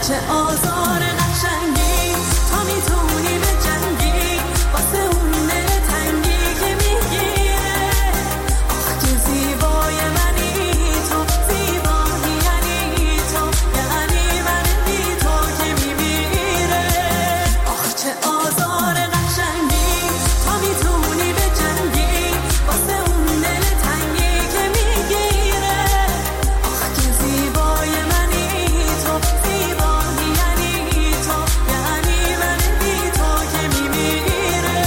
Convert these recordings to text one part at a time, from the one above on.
چه آزار قشنگی تا میتونی به جنگی واسه اون تنگی که میگیره. آخ که زیبای منی تو، زیبایی یعنی تو، یعنی من بی تو که میمیره. آخ چه آزار قشنگی تا میتونی به جنگی واسه اون تنگی که میگیره. آخ که زیبای منی تو، زیبایی یعنی تو، یعنی من بی تو که میمیره.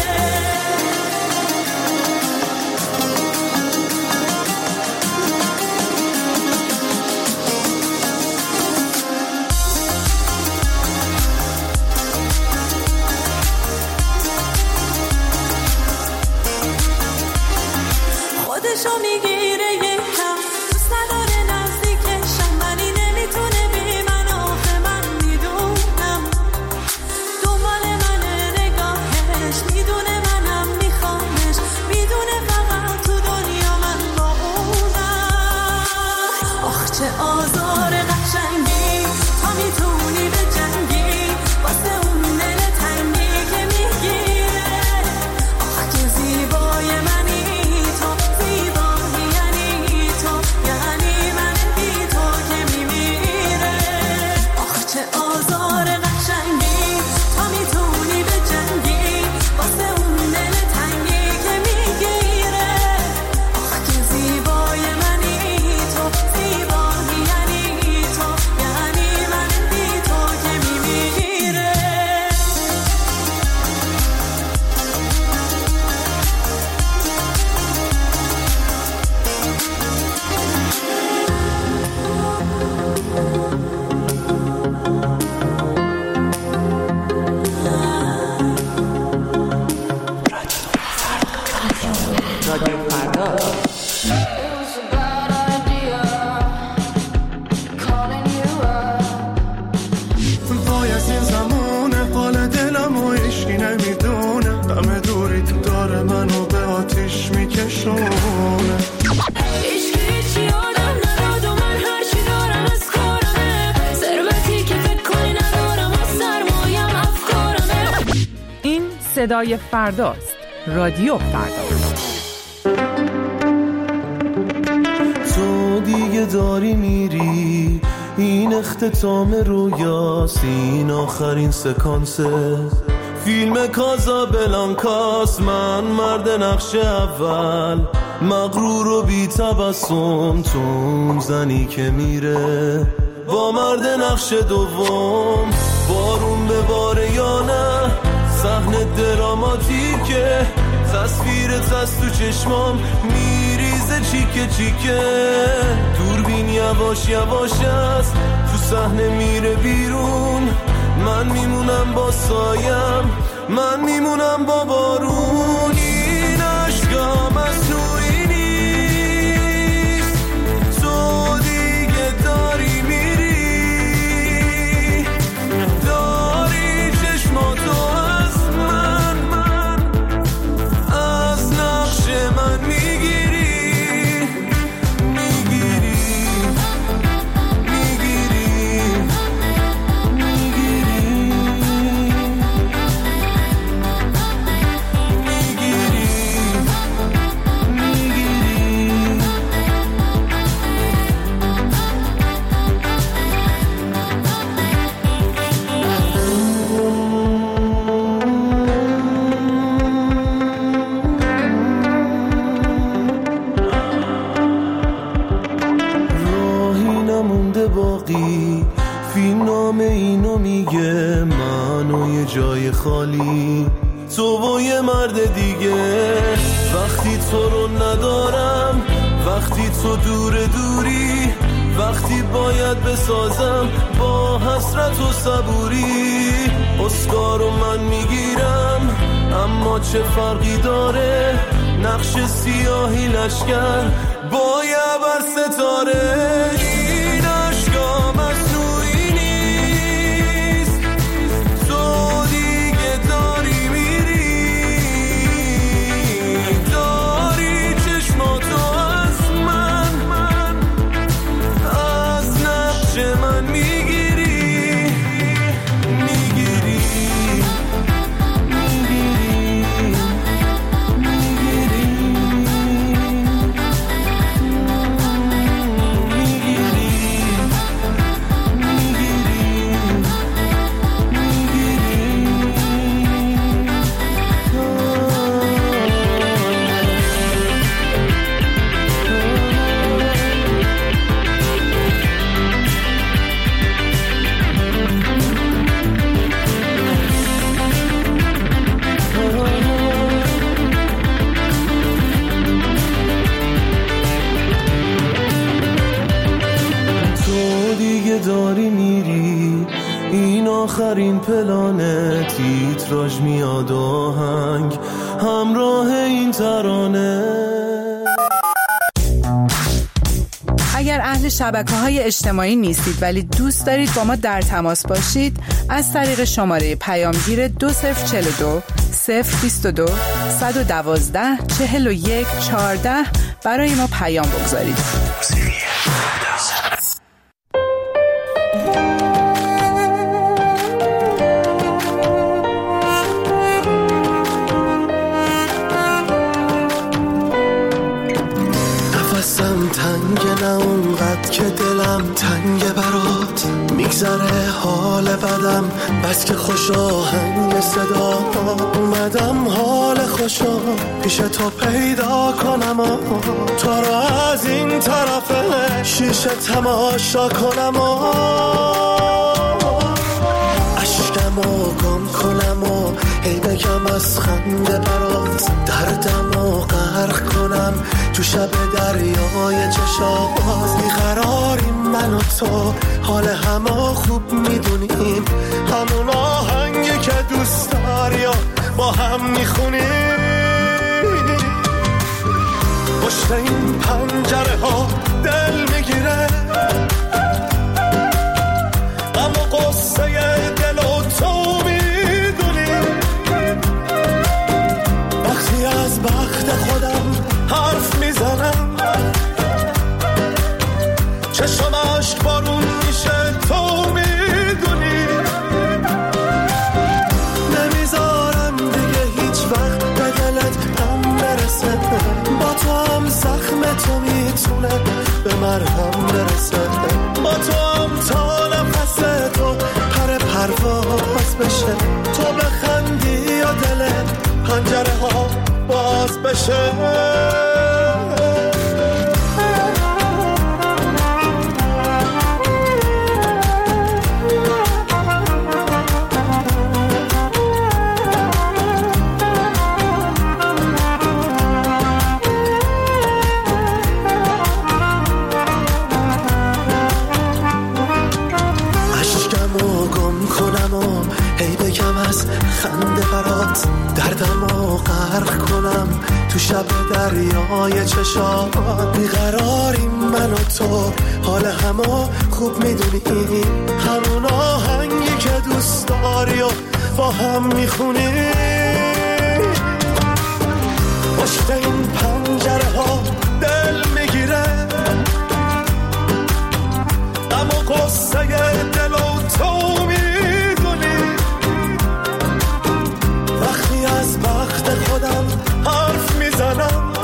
خودشو میگیره یکم، دوست نداره نزدیکشم، ولی نمیتونه بی من. آخه من میدونم دنبال منه نگاهش، میدونه منم میخوامش، میدونه فقط تو دنیا من با اونم. آخ چه آزار قشنگی تا میتونی به جنگی واسه اون تنگی که میگیره. آخ که زیبای منی تو، زیبایی یعنی تو، یعنی من بی تو که میمیره. آخ چه آزار قشنگی تا میتونی به جنگی واسه اون تنگی که میگیره. آخ که زیبای منی تو، زیبایی یعنی تو، یعنی من بی تو که میمیره. رادیو فردا. وای از این زمونه حال دلم و عشقی نمیدونه، همه دوری تو داره منو به آتیش میکشونه. عشقی چی آدم نداد و من هرچی دارم از کارمه، ثروتی که فکر کنی ندارم و سرمایم افکارمه. این صدای فرداست. رادیو فردا. تو دیگه داری میری، این اختتام رویاست، این آخرین سکانسه فیلم کازابلانکاست. من مرد نقش اول، مغرور و بی تبسم، تو اون زنی که میره با مرد نقش دوم. بارون به باره یا نه، صحنه دراماتیکه، تصویرت از تو چشمام میریزه چیکه چیکه. دوربین یواش یواش است، تو صحنه میره بیرون، من میمونم با سایم، من میمونم با بارون. این عشقا مصنوعی نیست، تو دیگه داری میری، داری چشماتو از من، از نقش من میگیری، میگیری، میگیری، باقی فیلم نامه اینو میگه، من و یه جای خالی، تو و یه مرد دیگه. وقتی تو رو ندارم، وقتی تو دوری، وقتی باید بسازم با حسرت و صبوری. اسکارو من میگیرم، اما چه فرقی داره، نقش سیاهی لشکر با یه بر ستاره. این عشقا مصنوعی نیست، تو دیگه داری میری، داری چشماتو از من، از نقش من میگیری. آخرین پلانه، تیتراژ میاد آهنگ همراه این ترانه. اگر اهل شبکه‌های اجتماعی نیستید ولی دوست دارید با ما در تماس باشید، از طریق شماره پیامگیر 2042 022 112 41 14 برای ما پیام بگذارید. نفسم تنگ، نه اونقدر که دلم تنگ برات، میگذره حال بدم بس که خوش آهنگ صدا، اومدم حال خوشا پیش تو پیدا کنم، تو رو از این طرف شیشه تماشا کنم، اشکمو گم کنم و هی بگم از خنده برات، دردمو غرق کنم تو شب دریای چشات. بیقراریم من و تو، حال همه خوب میدونیم، همون آهنگی که دوست داری و با هم میخونیم. پشت این پنجره ها دل میگیره، اما قصه دل و تو میدونی. وقتی از بخت خودم حرف میزنم، چشم عشق بارون میشه تو میدونی. نمیذارم دیگه هیچ وقت به دلت هم برسه، با تو هم زخم تو میتونه به مرهم برسه، با تو هم تا نفس تو پر پرواز بشه، تو بخندی یا دلت پنجره ها باز بشه. خنده برات دردمو غرق کنم تو شب دریای چشات. بیقراریم من و تو، حال همه خوب میدونی، همون آهنگی که دوست داری و با هم میخونی. پشت این پنجره ها دل میگیره، اما قصه دل و تو میدونی. وقتی از بخت خودم حرف میزنم،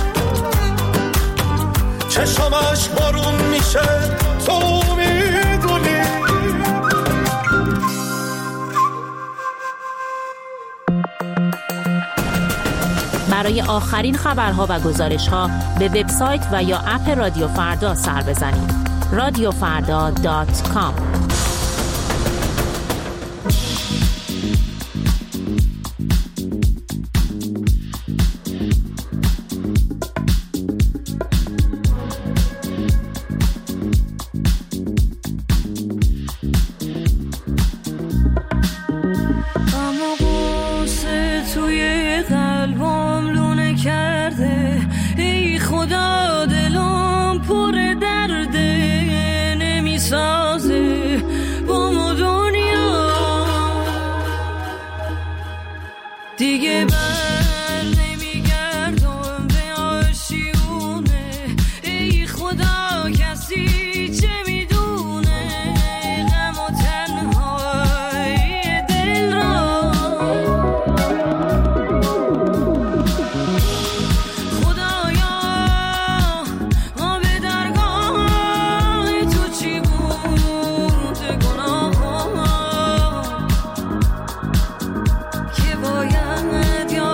چشمش بارون میشه تو میدونی. برای آخرین خبرها و گزارش‌ها به وبسایت و یا اپ رادیو فردا سر بزنید. radiofarda.com. دیگه بر نمیگردم به آشیونه، ای خدا کسی چه میدونه غم و تنهای دل را. خدایا ما به درگاه تو چی بود گناه که باید یا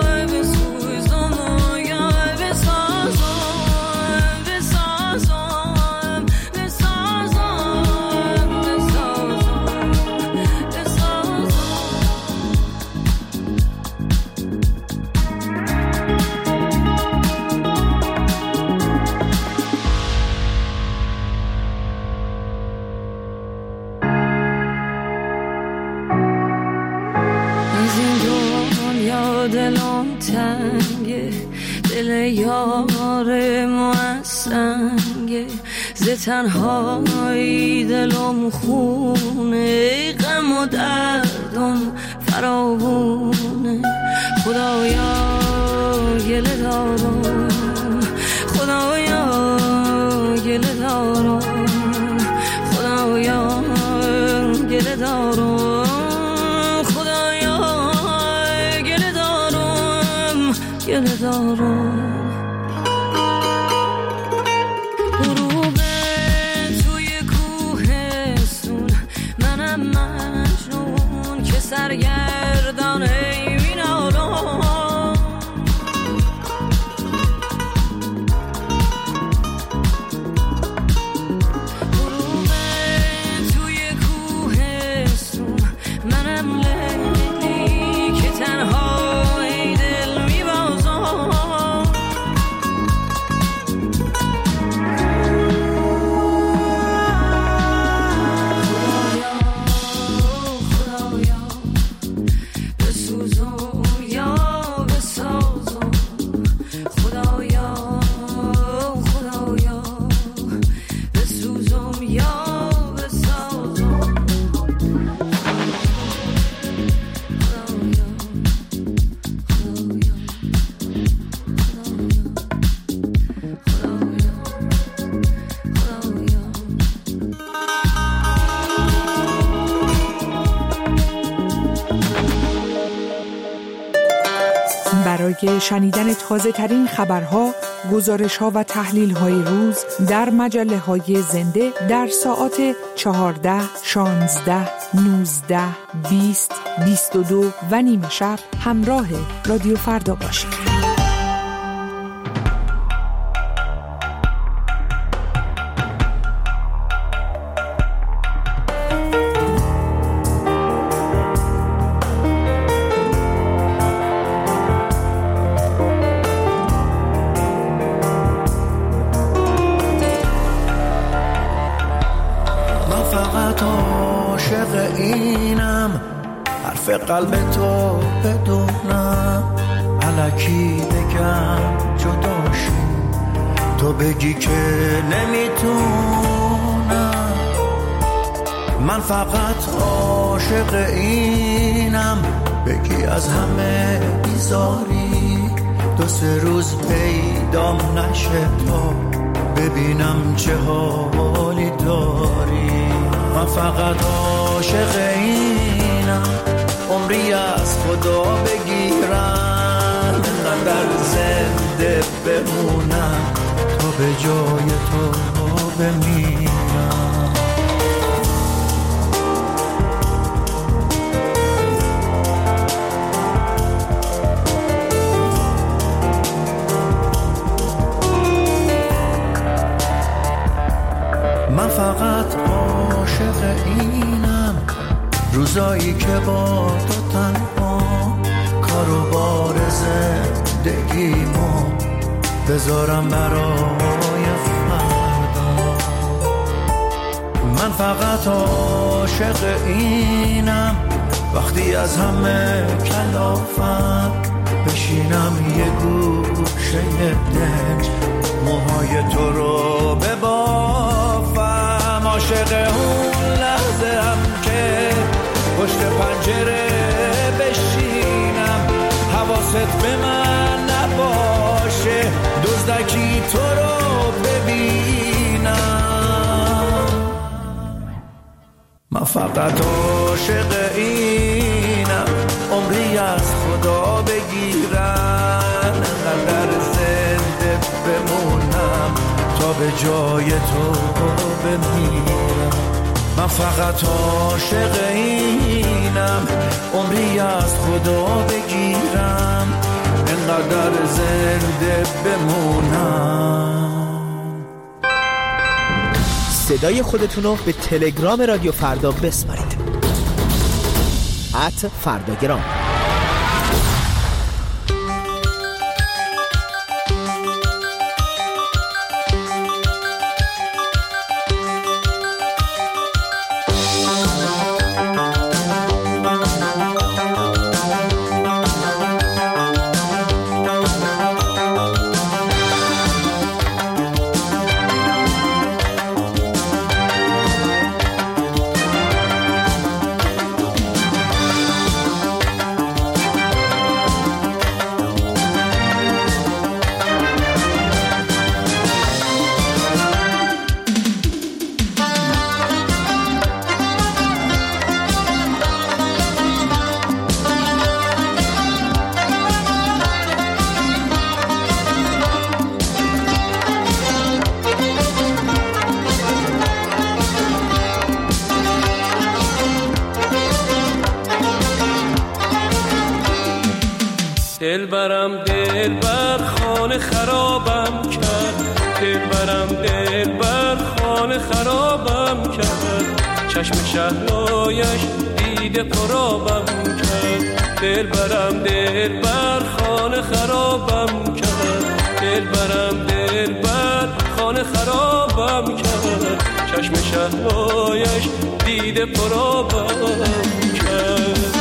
دلم تنگه، دل یار ما سنگه، ز تنهایی دلم خونه، غم و دردم فراوونه. خدایا گله دارم، خدایا گله دارم، خدایا گله دارم، خدایا گله دارم، گله دارم. غروب توی کوهستون، منم مجنون که سرگردانه برای شنیدن تازه ترین خبرها، گزارش‌ها و تحلیل‌های روز در مجله‌های زنده در ساعات 14، 16، 19، 20، 22 و نیم شب همراه رادیو فردا باشید. قلب تو بدونم، الکی بگم جداشی، تو بگی که نمیتونم. من فقط عاشق اینم، بگی از همه بیزاری، 2-3 روز پیدام نشه تا ببینم چه حالی داری. من فقط عاشق اینم، عمری از خدا بگیرم، انقدر زنده بمونم تا به جای تو بمیرم. من فقط عاشق اینم، روزایی که با تو تنها، کار و بار زندگیمو بذارم برای فردا. من فقط عاشق اینم، وقتی از همه کلافم بشینم یه گوشه دنج، موهای تو رو ببافم. عاشق اون لحظه هم که پشت پنجره بشینم، حواست به من نباشه، دزدکی تو رو ببینم. من فقط عاشق اینم، عمری از خدا بگیرم، انقدر زنده بمونم تا به جای تو بمیرم. من فقط عاشق اینم، عمری از خدا بگیرم، انقدر زنده بمونم. صدای خودتونو به تلگرام رادیو فردا بسپارید. @فرداگرام. دلبرم دلبر خانه خرابم کرد، دلبرم دلبر خانه خرابم کرد، چشم شهلایش دیده پرابم کرد، دلبرم دلبر خانه خرابم کرد، دلبرم دلبر خانه خرابم کرد، چشم شهلایش دیده پرابم کرد.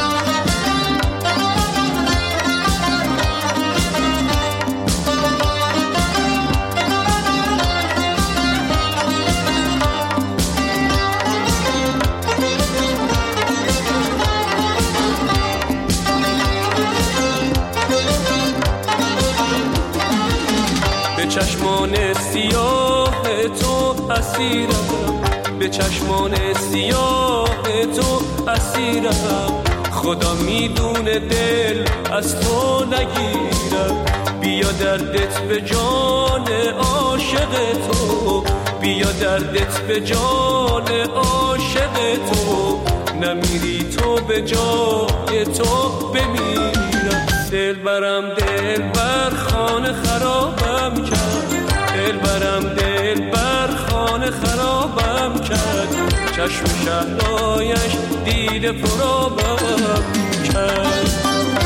به چشمان سیاه تو اسیرم، به چشمان سیاه تو اسیرم، خدا میدونه دل از تو نگیرم، بیا دردت به جان عاشق تو، بیا دردت به جان عاشق تو، نمیری تو به جای تو بمیرم، دلبرم دلبر خانه خرابم کرد، دلبرم دلبر خانه خرابم کرد، چشم شهلایش دیده پرابم کرد.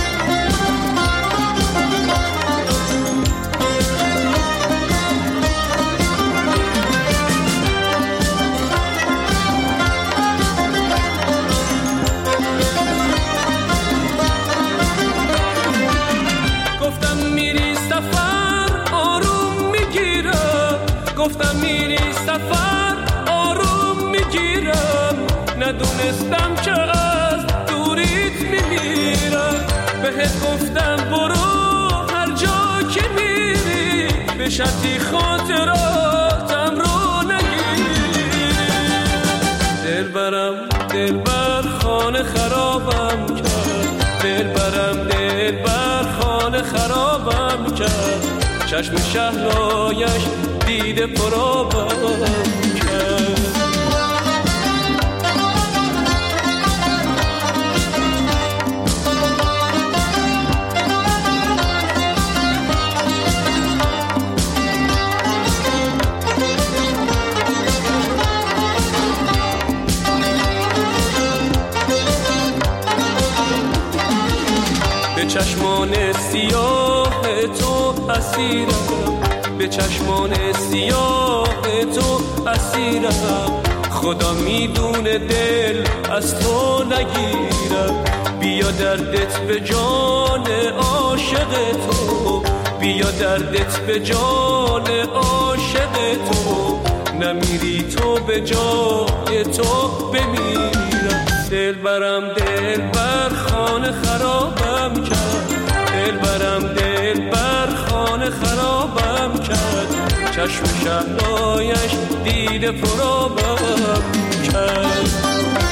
گفتم میری سفر آروم میگیرم، ندونستم که از دوریت میمیرم، بهت گفتم برو هر جا که میری، به شرطی خاطراتم رو نگیری، دلبرم دلبر خانه خرابم کرد، دلبرم دلبر خانه خرابم کرد، چشم شهلایش دیده پرابم کرد. به چشمان سیاه تو اسیرم، به چشمان سیاه تو اسیرم، خدا میدونه دل از تو نگیرم، بیا دردت به جان عاشق تو، بیا دردت به جان عاشق تو، نمیری تو به جای تو بمیرم، دلبرم دلبر خانه خرابم کرد، دلبرم دلبر خانه خرابم کرد، چشم شهلایش دیده پرابم کرد.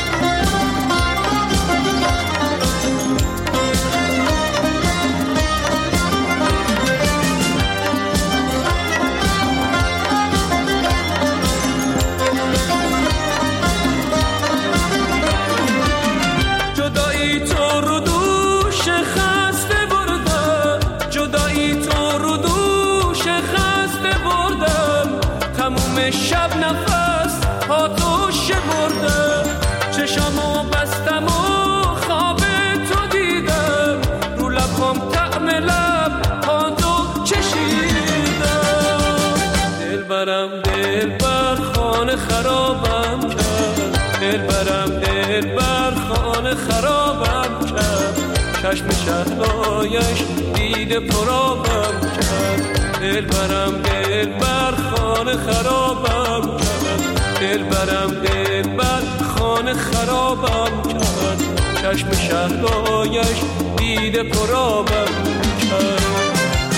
جدایی تو رو دوش خسته بردم، جدایی تو رو دوش خسته بردم، تموم شب نفس آتوش بردم، چشامو بستم و خواب تو دیدم، رو لبام طعم لب آتو چشیدم، دلبرم دلبر خانه خرابم کرد، دلبرم دلبر خانه خرابم کرد، چشم شهلایش دیده پرابم کرد، دلبرم دلبر خانه خرابم کرد، دلبرم دلبر خانه خرابم کرد، چشم شهلایش دیده پرابم کرد.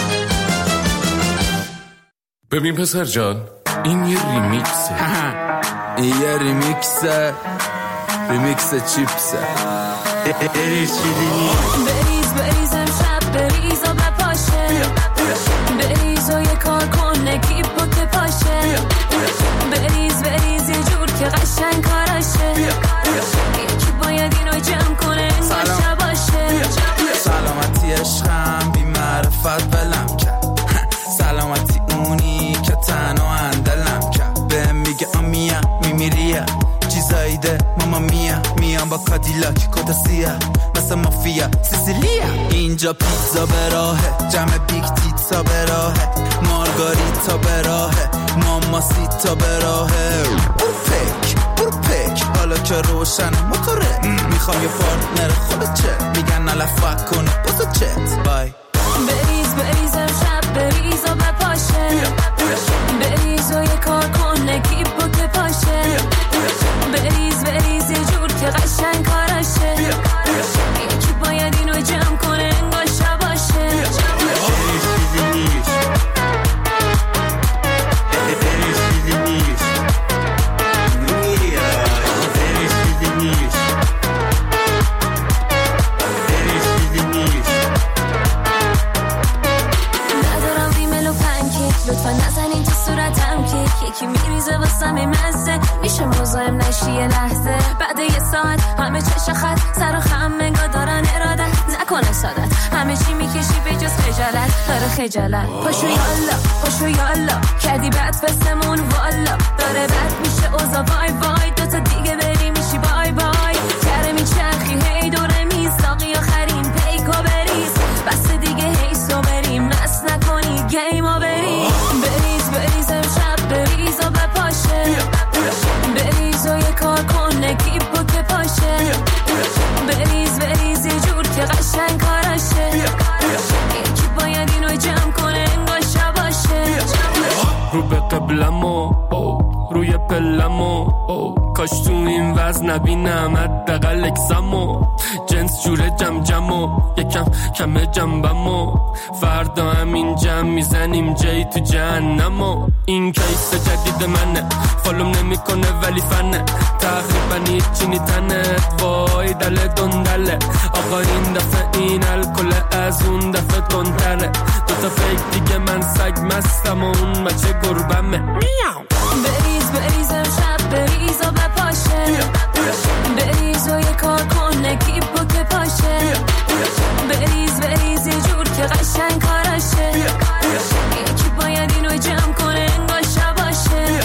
ببین پسر جان، این یه ریمیکسه. این یه ریمیکسه، ریمیکس چیپسه. بریز بریز امشب بریز و بپاشه، بریز و یه کار کن نگیب بکه پاشه، بریز بریز یه جور که قشنگ کاراشه، یکی باید اینو جمع کنه این باشه باشه. سلامتی عشقم کادیلاک کداسیه مثل مافیا سیسیلیا اینجا پیتزا به راهه جمع بیگ تیتزا به راهه مارگاریتا به راهه ماماسیتا به راهه برو پک حالا که روشن موتوره میخوام یه پارتنر خودت چه میگن علفک کنه بسه چت بای بریز امشب بریز و بپاشه بریز و یه کار کن نگیب و که پاشه بریز یه جور که قشنگ کاراشه یکی باید اینو جمع کنه انگار شباشه لطفا نزنین تو صورتم که یکی میریزه واسم مزه میشه مزاحم نشی یه لحظه بعد یه ساعت همه چش خط سر و خم انگار دارن ارادت نکنه سادت همه چی میکشی به جز خجالت داره خجالت پاشو یالا کردی بعد فستمون والا داره بد میشه اوزا وای دوتا دیگه بری میشی بای کره میچرخی هی دوره میزاقی آخرین پیکو بریز بس دیگه هی سو بریم مست نکنی گیمو بریز امشب بریز و بپاشه بریز و یه کار کن نگیب و که پاشه بریز یه جور که قشنگ کاراشه یکی باید اینو جمع کنه انگار شباشه رو به قبلمو روی پلمو کاش تو این وزن نبینم حداقل اکسمو جنس جوره جمو یکم کمه جنبمو فردا همین جمع میزنیم جایی تو جهنمو این کیس جدید منه فالوم نمیکنه ولی فنه تقریبا هیچی نیتنت وای دل دندله آقا این دفعه این الکل از اون دفعه تندره دوتا فیک دیگه من سگ مستم و اون بچه گربمه بریز امشب بریز و بپاشه بریز و یه کار کن نگیب و که پاشه بریز یه جور که قشنگ کاراشه یکی باید اینو جمع کنه انگار شباشه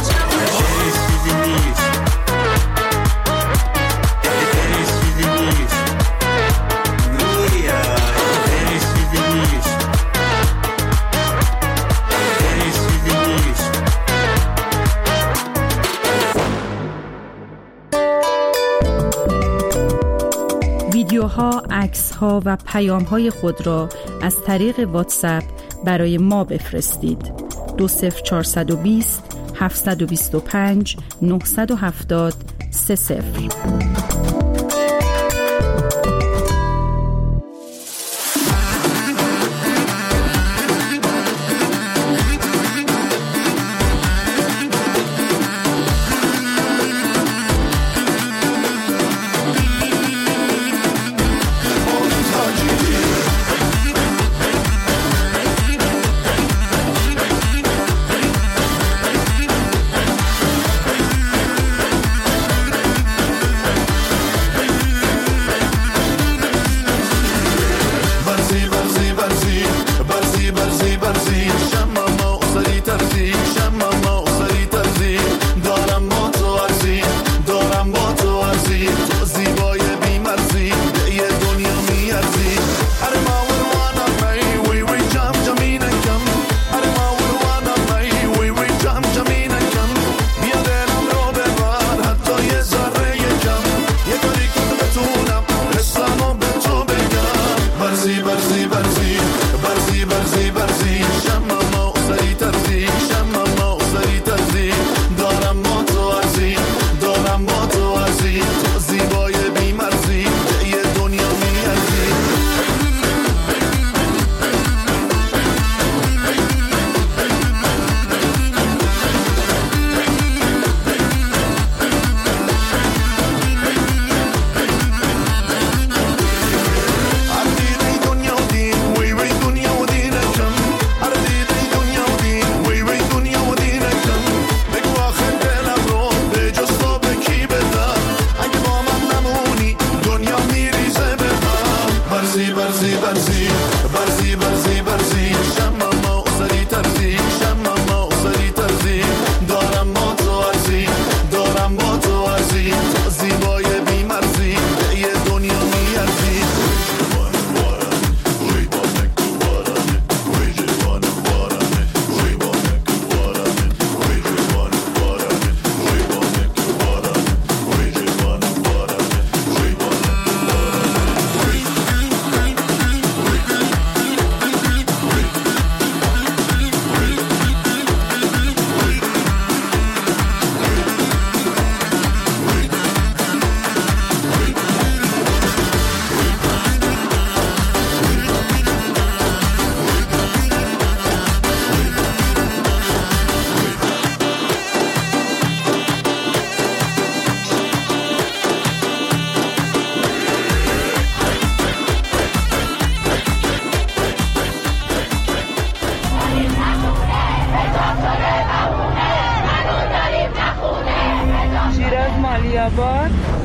ویدیوها، عکس‌ها و پیام‌های خود را از طریق واتساپ برای ما بفرستید. 20420 725 970 30.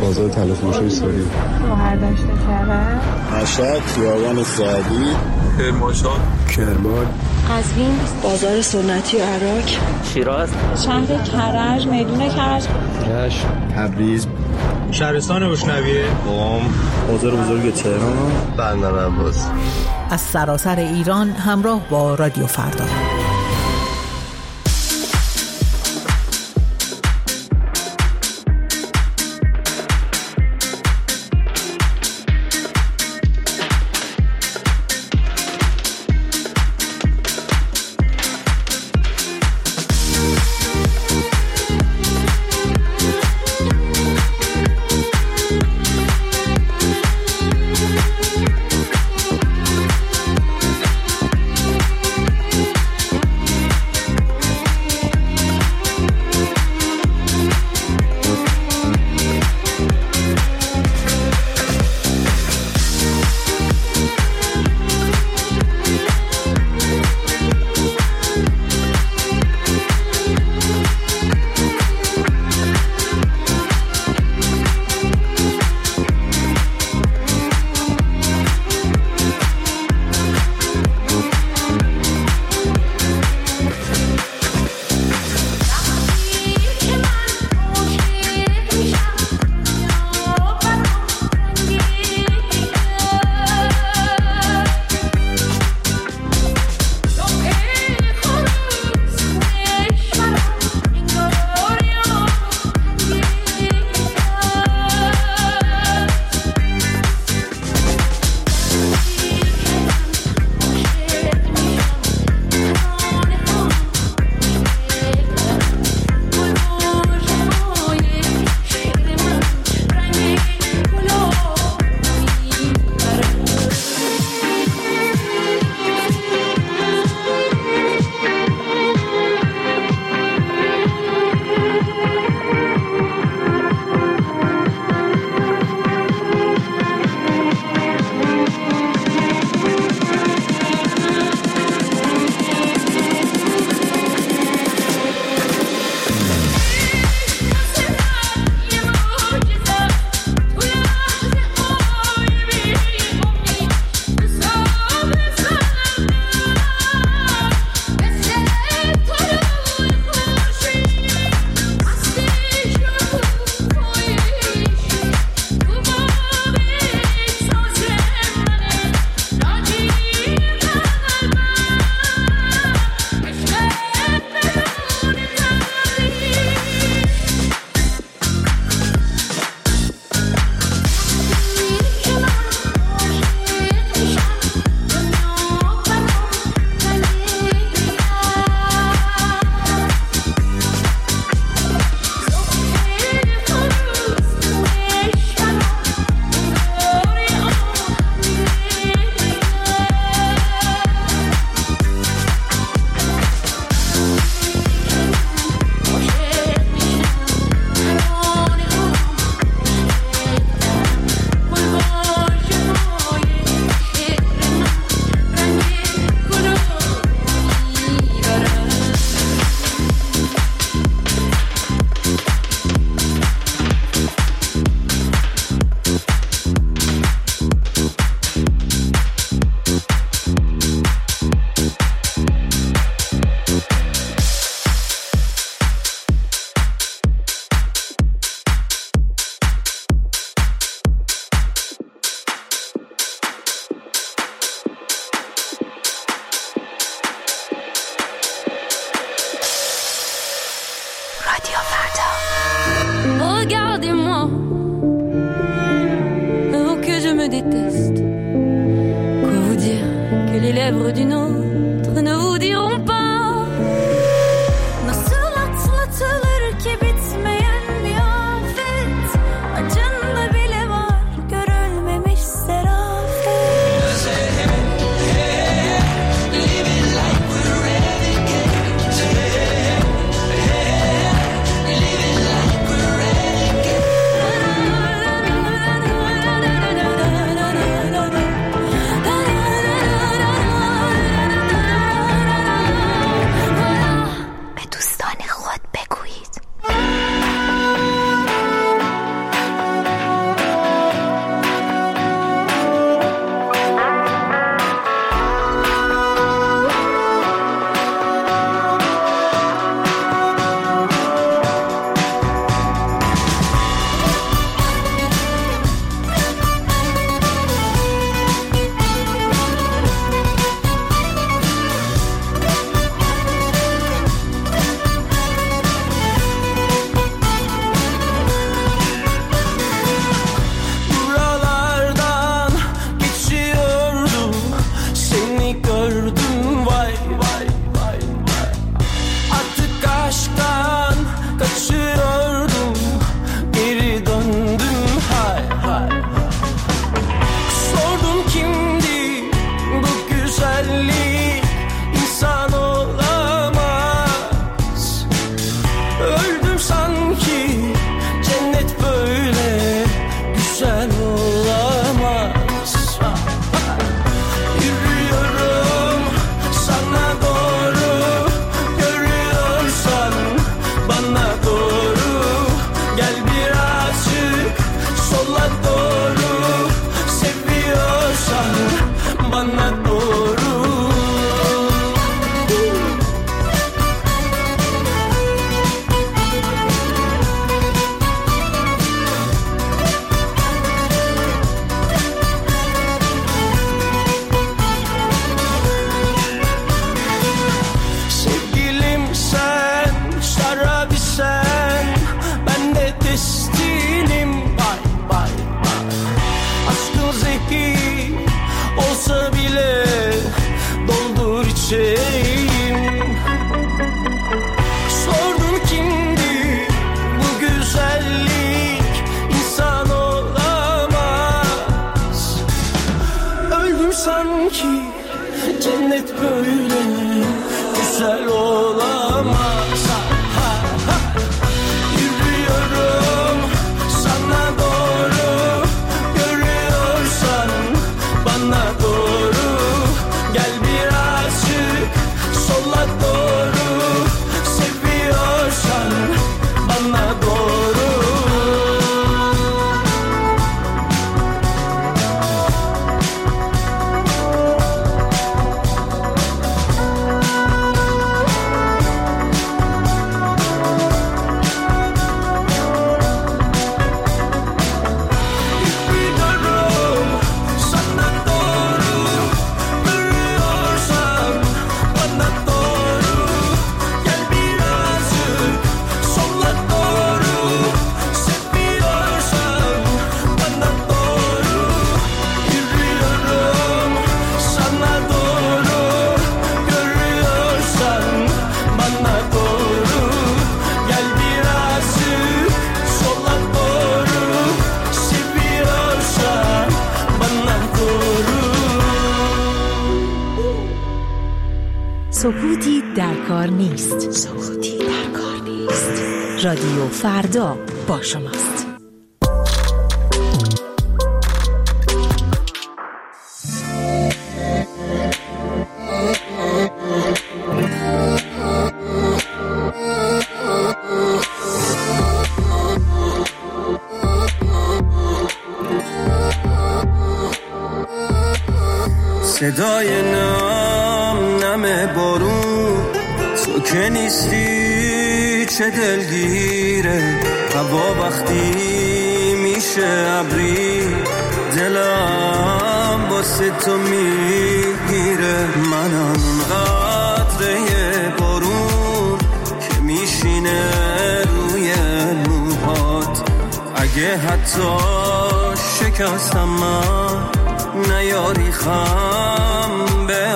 بازار طلافروشی ساری، بهرداشت کرد، مشهد، خیابان سعدی، کرمانشاه، کرمان، قزوین، بازار سنتی عراق، شیراز، شهر کرج، میدون کرج، رشت، تبریز، شهرستان گشنویه، قم، بازار بزرگ تهران، بندر عباس. از سراسر ایران همراه با رادیو فردا. ki olsa bile doldur içeyim. Sordum kimdi bu güzellik, insan olamaz. Öldüm sanki cennet böyle güzel olamaz. Yürüyorum sana doğru, görüyorsan bana doğru. Gel birazcık sola doğru, seviyorsan bana doğru. سکوتی در کار نیست. سکوتی در کار نیست. رادیو فردا با شماست. صدای نم بارون، تو که نیستی چه دلگیره. هوا وقتی میشه ابری، دلم واسه تو میگیره. منم قطره بارون که میشینه روی موهات. اگه حتی شکستم من نیاری خم به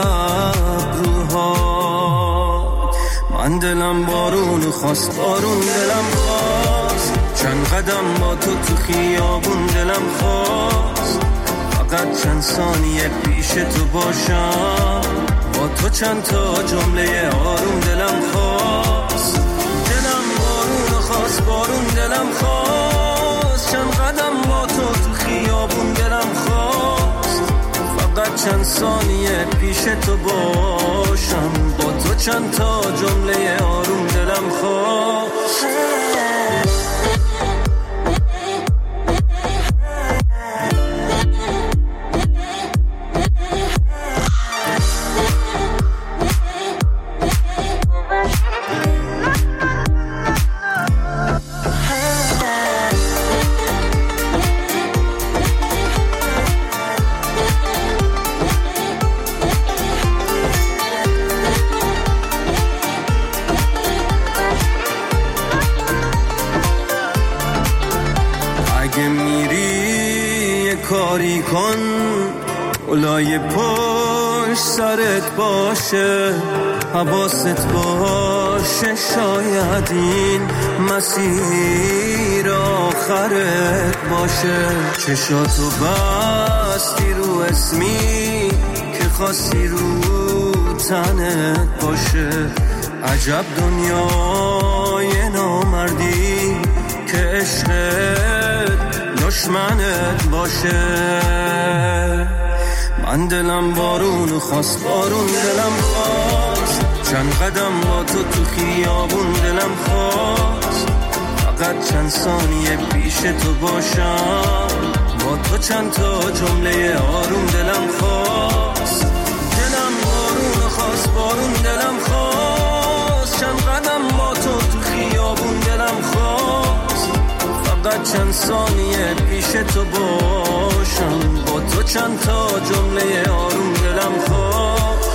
ابروها. من دلم بارون خواست، بارون دلم خواست. چند قدم با تو خیابون دلم خواست. فقط چند ثانیه پیش تو باشم، با تو چند تا جمله آروم دلم خواست. دلم بارون خواست، بارون دلم خواست. چند قدم با تو خیابون دلم خواست. فقط چند ثانیه پیش تو باشم، با تو چند تا جمله آروم دلم خواست. کاری کن اولای پشت سرت باشه، حواست باشه. شاید این مسیر آخرت باشه. چشاتو بستی رو اسمی که خواستی رو تنت باشه. عجب دنیای نامردی که عشقت دشمنت باشه. من دلم بارون خواست، بارون دلم خواست. چند قدم با تو خیابون دلم خواست. فقط چند ثانیه پیش تو باشم، با تو چند تا جمله آروم دلم خواست. دلم بارون خواست، بارون دلم خواست. چند قدم با تو خیابون دلم خواست. فقط چند ثانیه پیش تو باشم، با تو چند تا جمله آروم دلم خواست.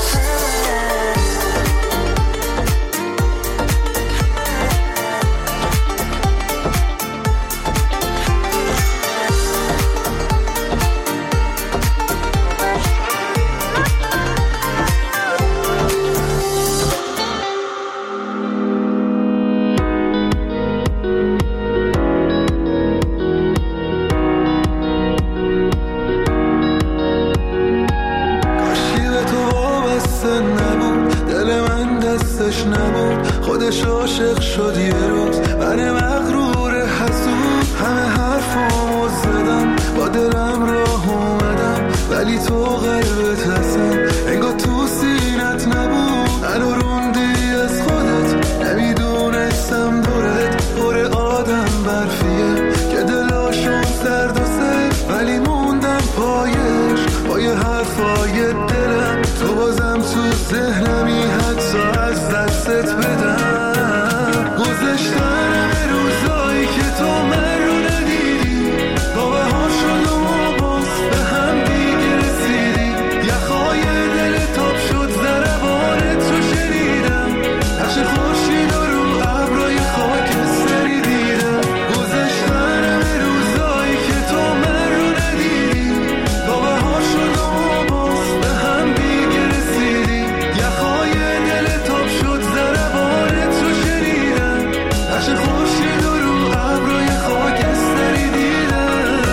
حواسش نبود خودش عاشق شد یه روز. من مغرور حسود همه حرفامو زدم با دلم راه اومدم ولی تو قلبت هستم انگار تو سینت نبود. منو روندی از خودت نمیدونستم دورت پر آدم برفیه که دلاشون سرد و سفت ولی موندم پایش پای حرفای دلم. تو بازم تو ذهنمی حتی از دستت بدم. گذشتن روزایی که تو من رو ندیدی با بهار شد و ما باز به هم دیگه رسیدی. یخهای دل تاب شد ضربانت رو شنیدم نقش خورشید و رو ابرای خاکستری دیدم. گذشتن روزایی که تو من رو ندیدی با بهار شد و ما باز به هم دیگه رسیدی. یخهای دل تاب شد ضربانت رو شنیدم نقش خورشید و رو ابرای خاکستری دیدم.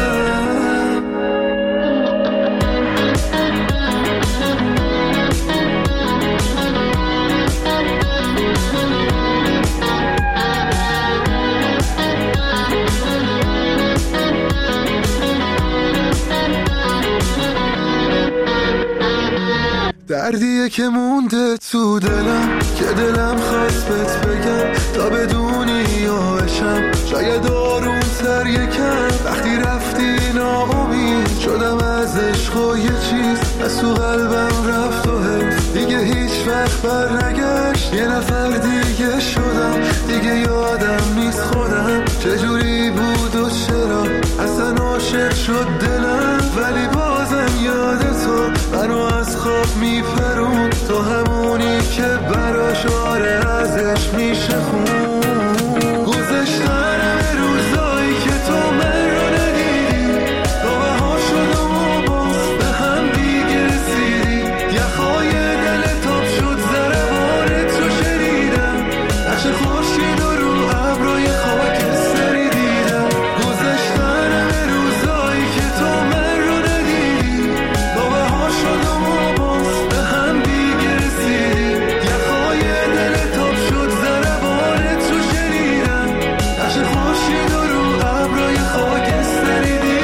دردیه که مونده تو دلم که دلم خواست بهت بگم تا بدونی یا بشم شاید آروم تر یکم. وقتی رفتی ناامید شدم از عشق و یه چیز از تو قلبم رفت و حفظ دیگه هیچ وقت بر نگشت. یه نفر دیگه شدم دیگه یادم نیست خودم چجوری بود و چرا اصلا عاشق شد دلم. ولی بازم یاد تو منو از خواب میپرون تو همونی که براش آره ازش میشه خون. گذشتن روزایی که تو من رو ندیدی با بهار شد و ما باز به هم دیگه رسیدی. یخهای دل تاب شد ضربانت رو شنیدم نقش خورشید و رو ابرای خاکستری دیدم. گذشتن روزایی که تو من رو ندیدی با بهار شد و ما باز به هم دیگه رسیدی. یخهای دل تاب شد ضربانت رو شنیدم نقش خورشید و رو ابرای خاکستری دیدم.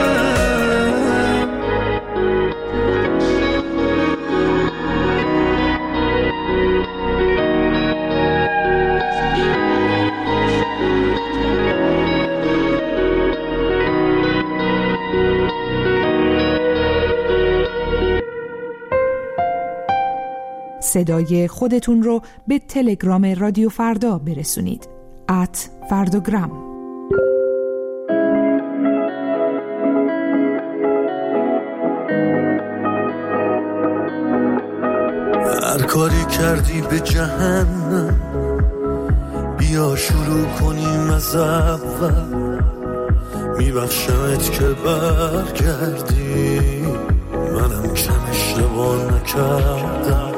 صدای خودتون رو به تلگرام رادیو فردا برسونید. @فرداگرام. هر کاری کردی به جهنم بیا شروع کنیم از اول. میبخشمت که برگردی منم کم اشتباه نکردم.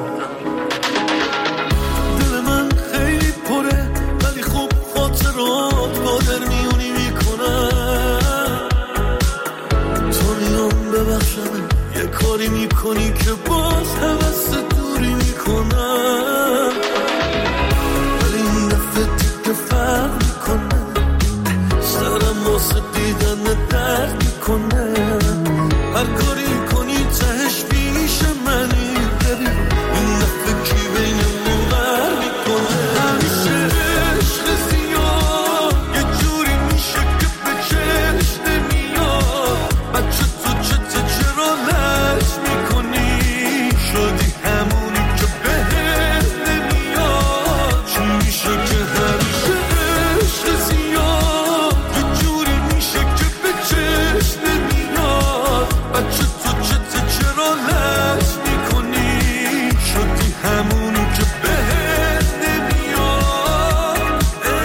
دل من خیلی پره ولی خوب خاطرات قادر میونی میکنم. تو میام ببخشم یه کاری میکنی که باز حوث دوری میکنم. ولی این دفعه دیگه فرق میکنه سرم واسه دیدن درد میکنه. هر کاری کنی تهش پیش منی ببین این دفعه کی بینمون بر میکنه. همیشه عشق زیاد یه جوری میشه که به چشم نمیاد. بچه تو چته چرا لش میکنی شدی همونی که بهت نمیاد. چی میشه که همیشه عشق زیاد یه جوری میشه که به چشم نمیاد. بچه تو چته چرا لش میکنی شدی همونی که بهت نمیاد.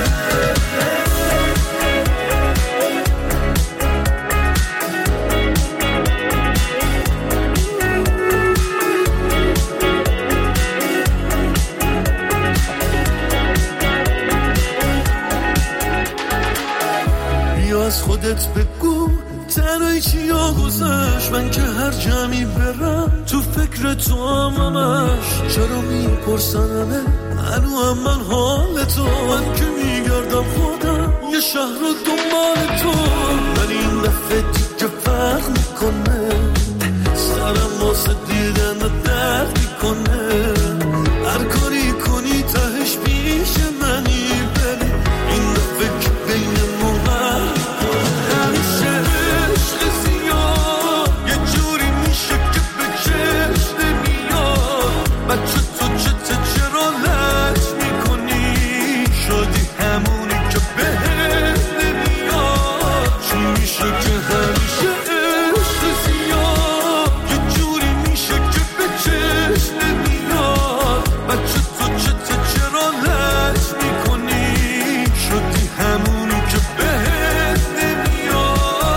بیا از خودت بگو تنهایی چیا گذشت. من که هر جمعی برم تو فکر تو همش چرا میپرسن همه هنوزم من حال تو، من که میگردم خودم یه شهر رو دنبال تو. من این دفعه دیگه فرق میکنه، سرم واسه دیدن و درد میکنه. هر کاری کنی تهش پیش منی بری، این دفعه که بین موقع همیشه عشق زیاد یه جوری میشه که به چشم نمیاد. بچه تو چرا لش میکنی، شدی همونی که بهت نمیاد. چی میشه که همیشه عشق زیاد یه جوری میشه که به چشم نمیاد. بچه تو چرا لش میکنی، شدی همونی که بهت نمیاد.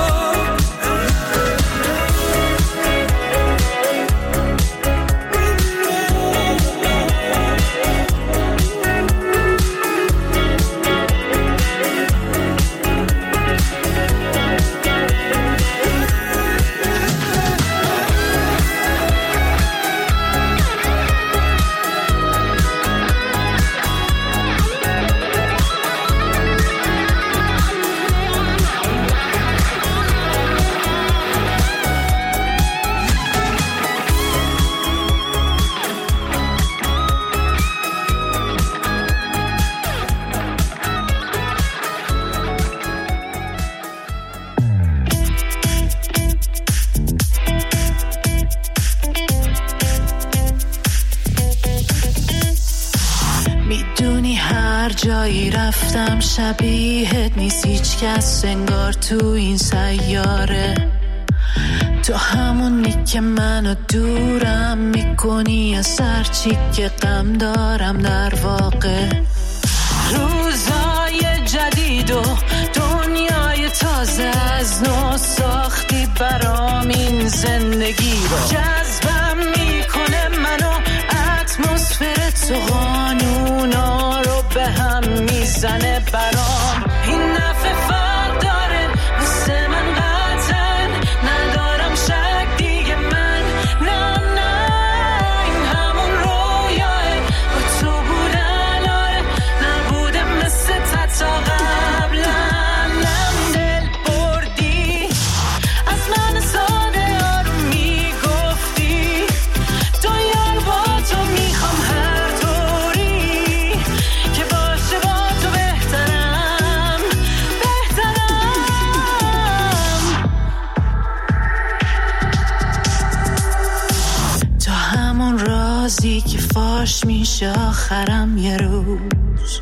میدونی هر جایی رفتم شبیهت نیست هیچ کس انگار تو این سیاره. تو همونی که منو دورم میکنی از هرچی که غم دارم. در واقع روزای جدید و دنیای تازه از نو ساختی برام این زندگی رو. جذبم میکنه منو اتمسفر تو، قانونا رو به هم میزنه برام. این نفع فرق داره واسه من قطعا، ندارم شک دیگه من. نه این همون رویاه با تو بودن، آره نبوده مثل تا قبلا. دل بردی از من ساده آروم میگفتی، دنیا رو با تو میخوام هر طوری که باشه با تو بهترم. تو همون رازی که فاش میشه آخرم یه روز.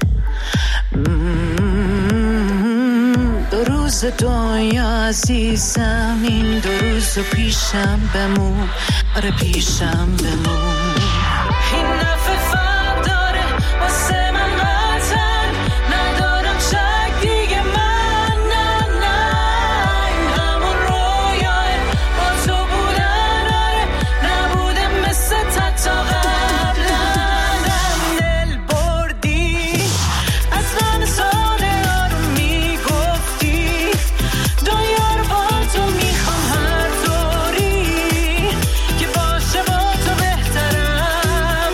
دو روز دنیا عزیزم، این دو روز پیشم بمون، آره پیشم بمون. این نفع فرق داره واسه من قطعا، ندارم شک دیگه من. نه این همون رویاه با تو بودن، آره نبوده مثل تا قبلا. دل بردی از من ساده آروم میگفتی، دنیا رو با تو میخوام هر طوری که باشه با تو بهترم.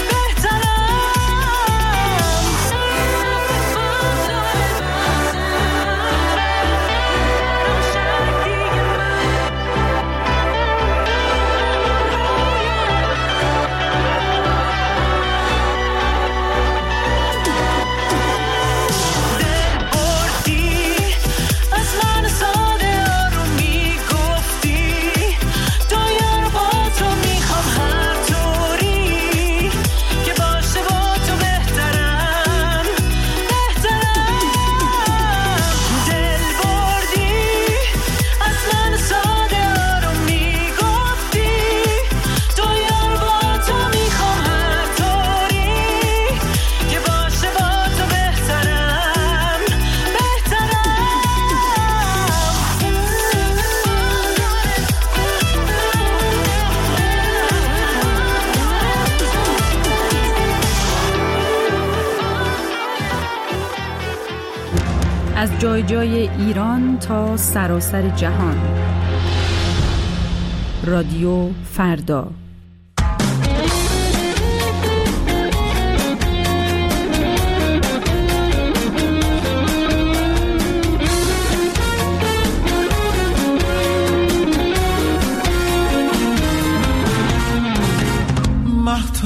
از جای جای ایران تا سراسر جهان. رادیو فردا.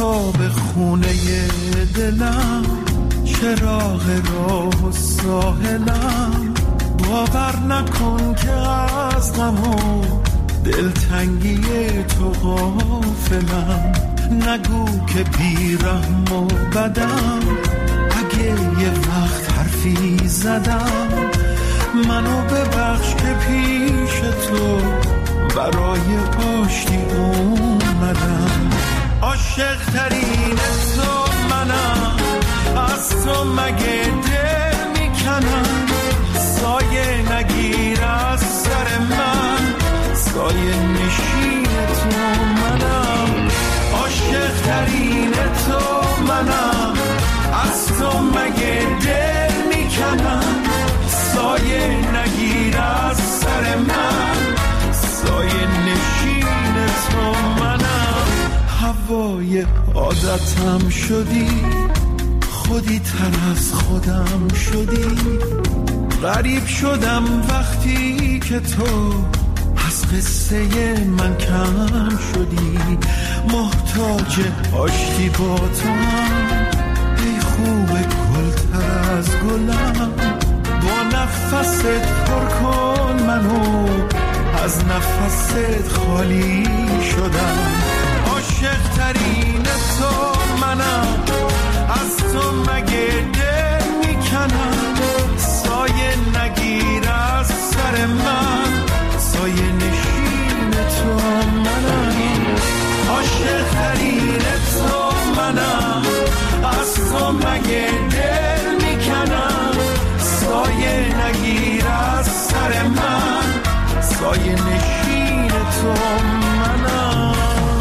مهتاب خونه دلم، چراغ راه و ساحلم، باور نکن که از غم و دلتنگی تو غافلم. نگو که بیرحم و بدم، اگه یه وقت حرفی زدم، منو ببخش که پیش تو برای آشتی اومدم. عاشق ترین تو منم، از تو مگه دل میکنم. سایه نگیر از سر من، سایه نشین تو منم. عاشق ترین تو منم، از تو مگه دل میکنم. سایه نگیر از سر من، سایه نشین تو منم. هوای عادتم شدی، خودی تر از خودم شدی. غریب شدم وقتی که تو از قصه من کم شدی. محتاج آشتی با تو هم، ای خوب گلتر از گلم. با نفست پر کن منو، از نفست خالی شدم. عاشق ترین تو منم، از تو مگه دل میکنم. سایه نگیر از سر من، سایه نشین تو منم. عاشق ترین تو منم، از تو مگه دل میکنم. سایه نگیر از سر من، سایه نشین تو منم.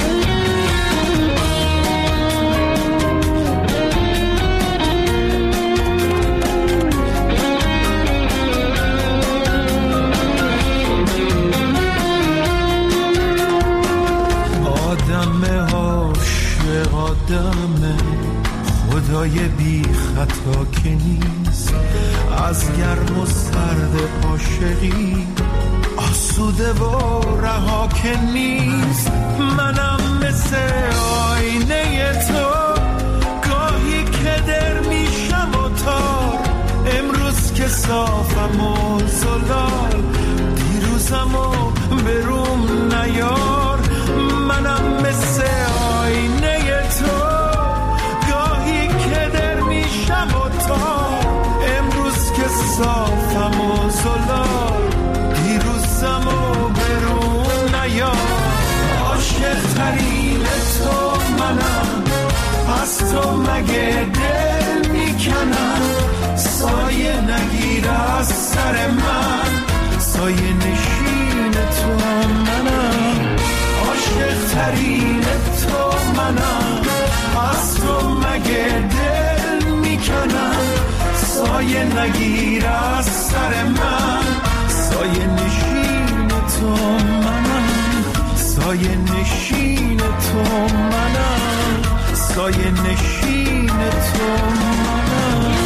آدم عاشق آدم، خدای بی خطا که نیست. از گرم و سرد عاشقی آسوده و رها که نیست. منم مثل آینه تو، گاهی که در میشم و تار. امروز که صافم و زلال، دیروزم و بروم نیار. منم مثل آینه تو، گاهی که در میشم و تار. امروز که صافم و زلال، دیروزم و برون نیار. عاشق ترین تو منم، از تو مگه دل میکنم. سایه نگیر از سر من، سایه نشین تو منم. عاشق ترین تو منم، از تو مگه دل میکنم. سایه نگیر از سر من، سایه نشین تو منم. سایه نشین تو منم، سایه نشین تو منم.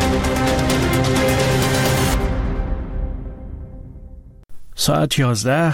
ساعت 11